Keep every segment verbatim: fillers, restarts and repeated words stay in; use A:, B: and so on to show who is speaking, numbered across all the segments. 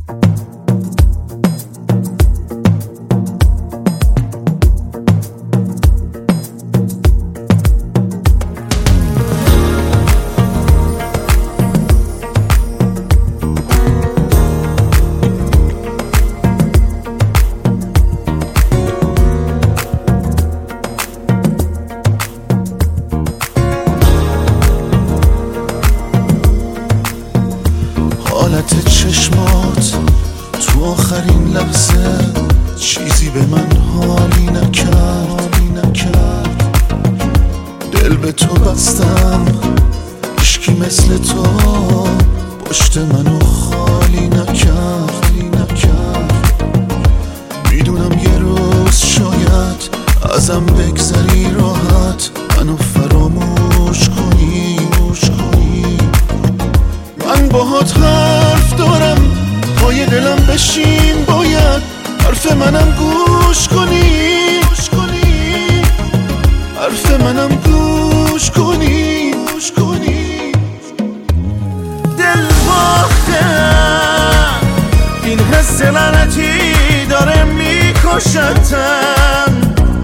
A: حالت چشمات تو آخرین لحظه چیزی به من حالی نکرد نکرد دل به تو بستم، عشقی مثل تو پشت منو خالی نکرد نکرد میدونم یه روز شاید ازم بگذری راحت، منو فراموش کنی کنی من باهات حرف دارم، پای دلم بشین باید حرف منم گوش کنی گوش کنی حرف منم گوش کنی گوش کنی
B: دل باختم، این حس لعنتی داره میکشتم،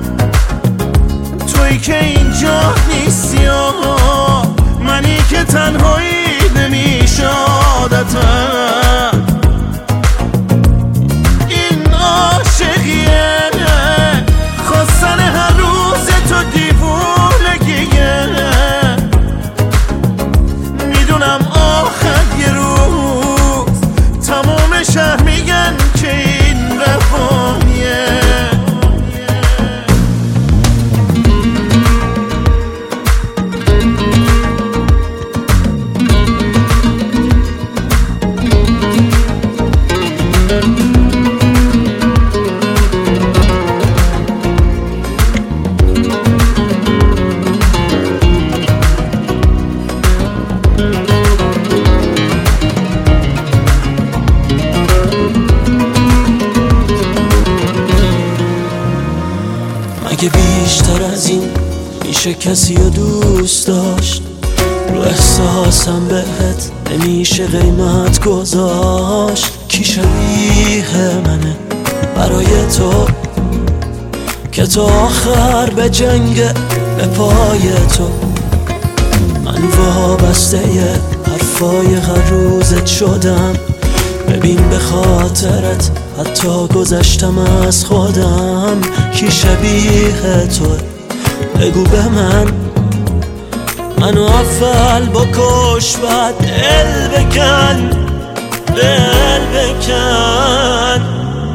B: تویی که اینجا نیستی و منی که تنهایی نمیشه عادتم. این عاشقیه خواستن هر روز تو دیوونگیه، میدونم آخر یه روز تمام شهر میگن که این روانیه.
C: اگه بیشتر از این میشه کسی رو دوست داشت، رو احساسم بهت نمیشه قیمت گذاشت. کی شبیه منه برای تو که تو آخر به جنگ به پای تو؟ من وابسته حرفای هر روزت شدم، ببین به خاطرت حتی گذشتم از خودم. کی شبیه تو بگو به من، منو اول بکش بعد دل بکن دل بکن.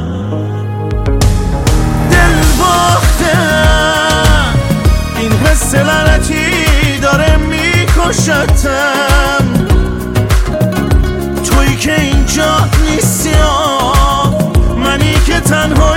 B: دل باختم، این حس لعنتی داره میکشتم، تویی که اینجا نیستی منی که تنها